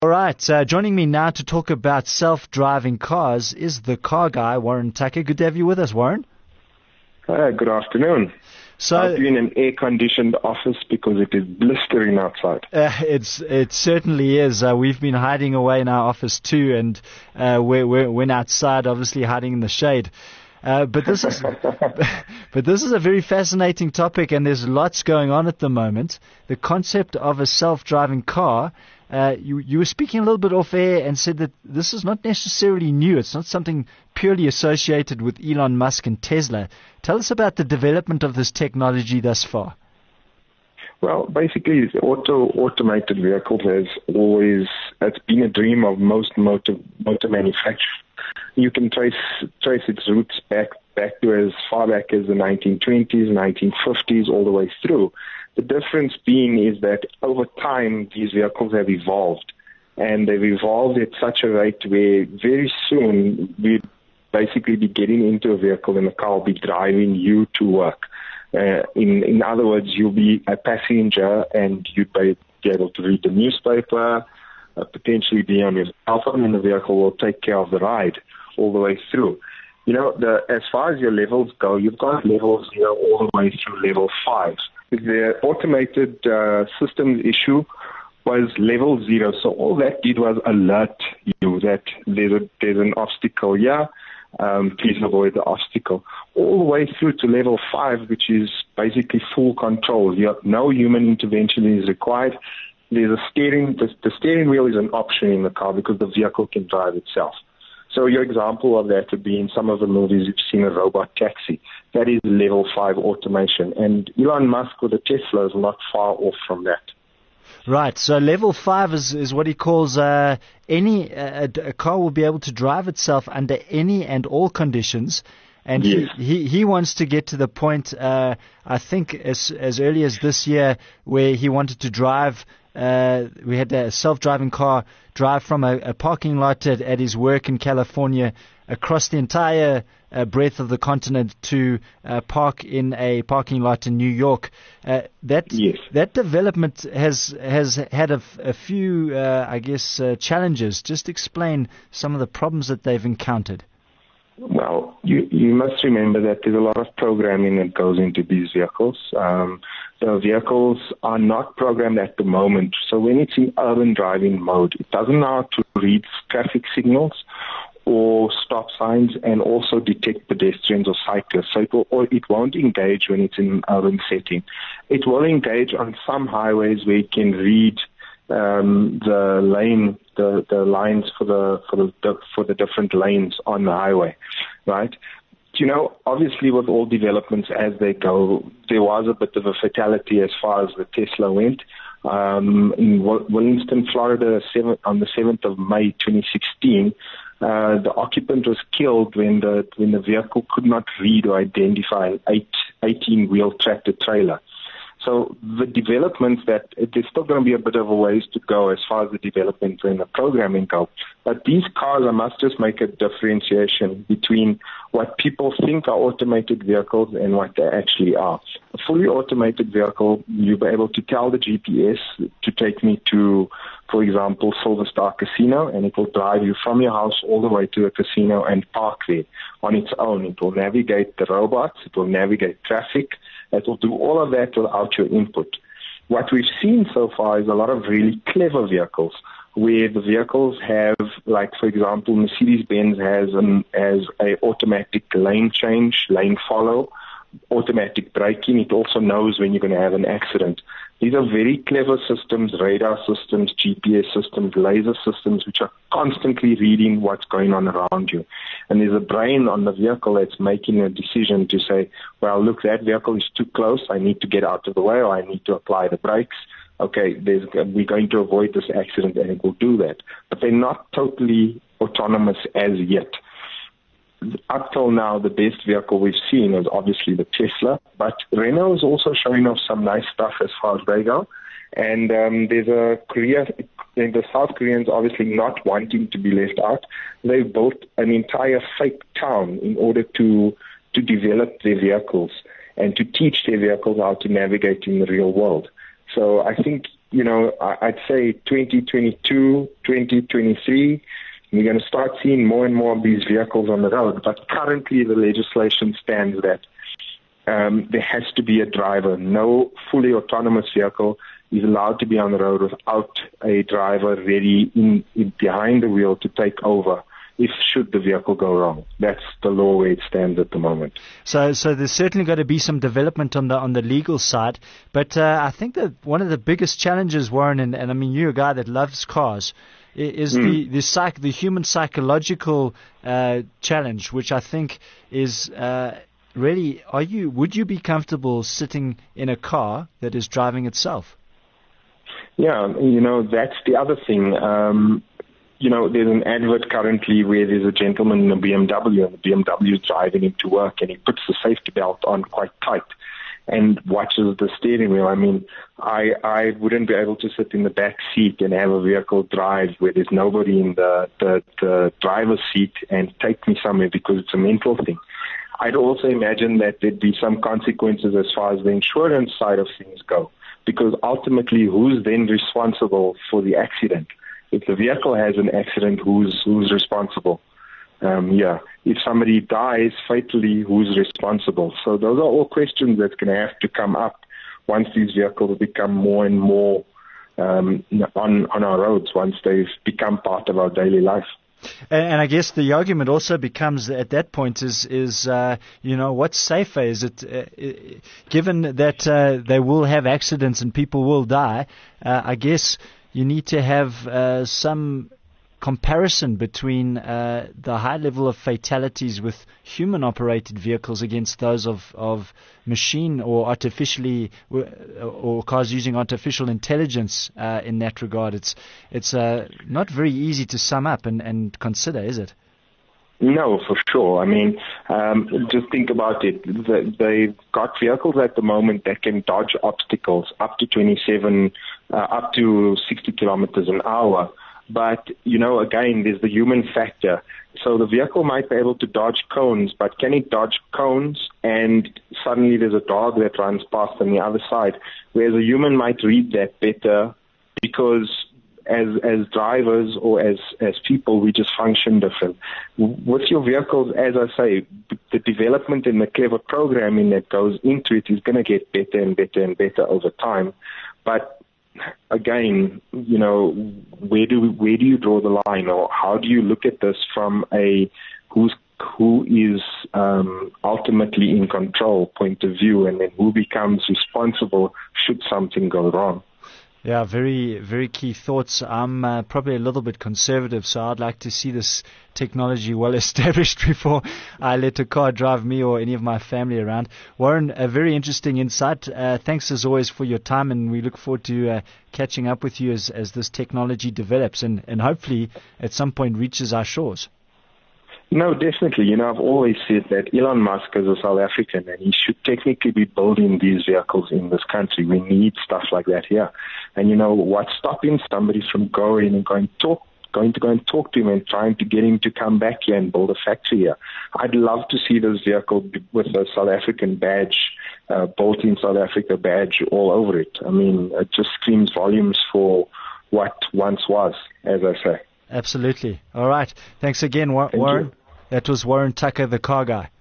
All right, joining me now to talk about self-driving cars is the car guy, Warren Tucker. Good to have you with us, Warren. Good afternoon. So, I've been in an air-conditioned office because it is blistering outside. It certainly is. We've been hiding away in our office too, and we're outside, obviously hiding in the shade. But this is a very fascinating topic, and there's lots going on at the moment. The concept of a self-driving car. You were speaking a little bit off air and said that this is not necessarily new. It's not something purely associated with Elon Musk and Tesla. Tell us about the development of this technology thus far. Well, basically, automated vehicles it's been a dream of most motor manufacturers. You can trace its roots back to as far back as the 1920s, 1950s, all the way through. The difference being is that over time, these vehicles have evolved. And they've evolved at such a rate where very soon we'll basically be getting into a vehicle and the car will be driving you to work. In other words, you'll be a passenger and you'd be able to read the newspaper, potentially be on your cell phone, and the vehicle will take care of the ride all the way through. You know, as far as your levels go, you've got levels here all the way through level 5. The automated systems issue was level 0. So all that did was alert you that there's an obstacle here. Please avoid the obstacle. All the way through to level 5, which is basically full control. No human intervention is required. There's a steering. The steering wheel is an option in the car because the vehicle can drive itself. So your example of that would be in some of the movies you've seen a robot taxi. That is level 5 automation. And Elon Musk with the Tesla is not far off from that. Right. So level 5 is what he calls a car will be able to drive itself under any and all conditions. And yes. he wants to get to the point, I think as early as this year, where he wanted to drive. We had a self-driving car drive from a parking lot at his work in California across the entire breadth of the continent to park in a parking lot in New York. That development has had a few, challenges. Just explain some of the problems that they've encountered. Well, you must remember that there's a lot of programming that goes into these vehicles. The vehicles are not programmed at the moment. So when it's in urban driving mode, it doesn't know how to read traffic signals or stop signs and also detect pedestrians or cyclists. So it won't engage when it's in an urban setting. It will engage on some highways where it can read the lines for the different lanes on the highway, right? You know, obviously with all developments as they go, there was a bit of a fatality as far as the Tesla went. In Williamston, Florida, on the 7th of May 2016, the occupant was killed when the vehicle could not read or identify an 18-wheel tractor trailer. So the developments there's still going to be a bit of a ways to go as far as the development and the programming go. But these cars, I must just make a differentiation between what people think are automated vehicles and what they actually are. A fully automated vehicle, you'll be able to tell the GPS to take me to, for example, Silver Star Casino, and it will drive you from your house all the way to the casino and park there on its own. It will navigate the robots, it will navigate traffic, it will do all of that without your input. What we've seen so far is a lot of really clever vehicles where the vehicles have, like, for example, Mercedes-Benz has a automatic lane change, lane follow, automatic braking. It also knows when you're going to have an accident. These are very clever systems, radar systems, GPS systems, laser systems, which are constantly reading what's going on around you. And there's a brain on the vehicle that's making a decision to say, well, look, that vehicle is too close. I need to get out of the way, or I need to apply the brakes. Okay, we're going to avoid this accident, and it will do that. But they're not totally autonomous as yet. Up till now, the best vehicle we've seen is obviously the Tesla, but Renault is also showing off some nice stuff as far as they go. And there's the South Koreans obviously not wanting to be left out. They've built an entire fake town in order to develop their vehicles and to teach their vehicles how to navigate in the real world. So I think I'd say 2022, 2023, we're going to start seeing more and more of these vehicles on the road. But currently the legislation stands that there has to be a driver. No fully autonomous vehicle is allowed to be on the road without a driver ready in behind the wheel to take over should the vehicle go wrong. That's the law where it stands at the moment. So there's certainly got to be some development on the legal side. But I think that one of the biggest challenges, Warren, and I mean, you're a guy that loves cars, is the human psychological challenge, which I think is really, would you be comfortable sitting in a car that is driving itself? Yeah, that's the other thing. There's an advert currently where there's a gentleman in a BMW, and the BMW is driving him to work, and he puts the safety belt on quite tight and watches the steering wheel. I mean, I wouldn't be able to sit in the back seat and have a vehicle drive where there's nobody in the driver's seat and take me somewhere, because it's a mental thing. I'd also imagine that there'd be some consequences as far as the insurance side of things go, because ultimately, who's then responsible for the accident? If the vehicle has an accident, who's responsible? If somebody dies fatally, who's responsible? So those are all questions that's going to have to come up once these vehicles become more and more on our roads, once they've become part of our daily life. And I guess the argument also becomes at that point is what's safer? Is it given that they will have accidents and people will die? I guess you need to have some comparison between the high level of fatalities with human-operated vehicles against those of machine or artificially or cars using artificial intelligence. In that regard, it's not very easy to sum up and consider, is it? No, for sure. I mean, just think about it. They've got vehicles at the moment that can dodge obstacles up to 60 kilometers an hour. But, again, there's the human factor. So the vehicle might be able to dodge cones, but can it dodge cones and suddenly there's a dog that runs past on the other side? Whereas a human might read that better, because as drivers or as people, we just function different. With your vehicles, as I say, the development and the clever programming that goes into it is going to get better and better and better over time. But again, where do you draw the line, or how do you look at this from a who is ultimately in control point of view, and then who becomes responsible should something go wrong? Yeah, very, very key thoughts. I'm probably a little bit conservative, so I'd like to see this technology well established before I let a car drive me or any of my family around. Warren, a very interesting insight. Thanks as always for your time, and we look forward to catching up with you as this technology develops and hopefully at some point reaches our shores. No, definitely. I've always said that Elon Musk is a South African, and he should technically be building these vehicles in this country. We need stuff like that here. And what's stopping somebody from going and going to go and talk to him and trying to get him to come back here and build a factory here? I'd love to see this vehicle with a South African badge, built in South Africa badge all over it. I mean, it just screams volumes for what once was, as I say. Absolutely. All right. Thanks again, Warren. That was Warren Tucker, the car guy.